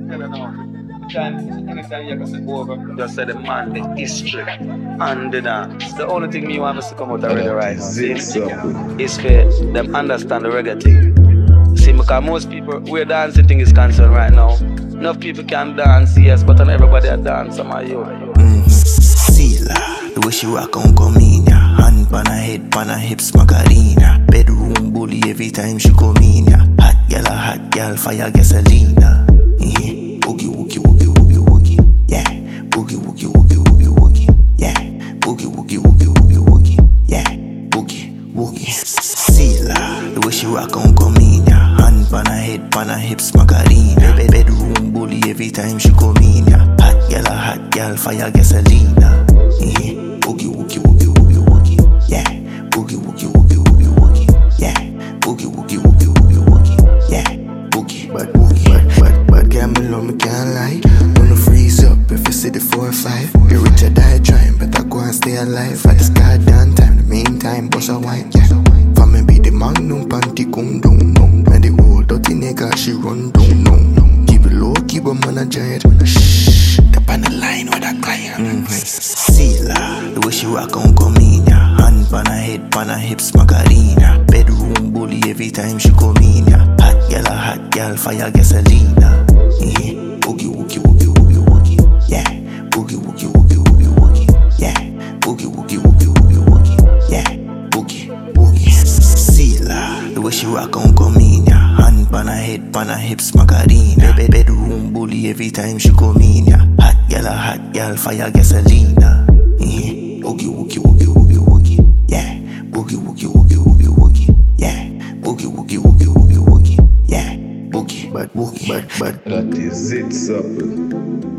I don't know. Anytime you can go over, just say the man, the history, and the dance. The only thing me want us to come out already right now, see, is for them understand the reggae thing. See, because most people, where dancing thing is concerned right now, enough people can dance, yes, but not everybody a dance, some of you. Sila, the way she rock on Comina. Hand pan her head, pan her hips, Macarena. Bedroom bully every time she come in ya. Hot gal, fire gasolina. Boogie, woogie, woogie, woogie, woogie. Yeah, boogie, woogie, woogie, woogie, woogie. Yeah, boogie, woogie, woogie, woogie, woogie. Yeah, boogie, woogie. Sila, the way she rock on Comina. Hand pan her head, pan her hips, Macarena. Bedroom bully every time she come in ya. Hot gal, fire gasolina. Boogie, woogie, woogie, woogie, woogie. Yeah, boogie, woogie, woogie, woogie, woogie. Yeah, boogie, woogie, woogie, woogie, woogie. Yeah, boogie, but boogie, but girl, me can't lie. Wanna freeze up if you see the 4 or 5. You rich or die trying, but I go and stay alive. At this goddamn time, the meantime, boss a wine. Yeah, for me be the magnum panty come down, no. And the old dirty nigga she run down, no. Keep it low, keep a man a giant. Shh, up on the line with a client. Sila, the way she rock on Comina. Hand pan her head, pan her hips, Macarena. Bedroom bully every time she come in ya. Hot gal, fire gasolina. Boogie, woogie, woogie, woogie, woogie. Yeah, boogie, woogie, woogie, woogie, woogie. Yeah, boogie, woogie, woogie, woogie, woogie. Yeah, boogie, woogie. Sila, the way she rock on Comina. Hand pan her head, pan her hips, Macarena. Bedroom bully every time she come in ya. Hot gal, fire gasolina. Boogie, woogie, woogie, woogie, woogie. Yeah, boogie, woogie, woogie, woogie, woogie. Yeah, boogie, woogie, woogie, woogie, woogie. Yeah, boogie, but That is it, supple.